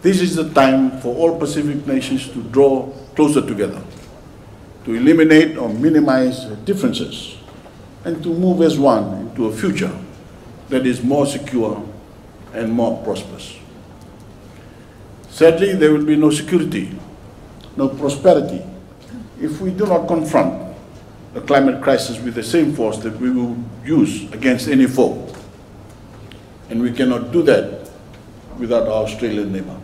This is the time for all Pacific nations to draw closer together, to eliminate or minimize differences, and to move as one into a future that is more secure and more prosperous. Sadly, there will be no security, no prosperity, if we do not confront the climate crisis with the same force that we will use against any foe. And we cannot do that without our Australian neighbour.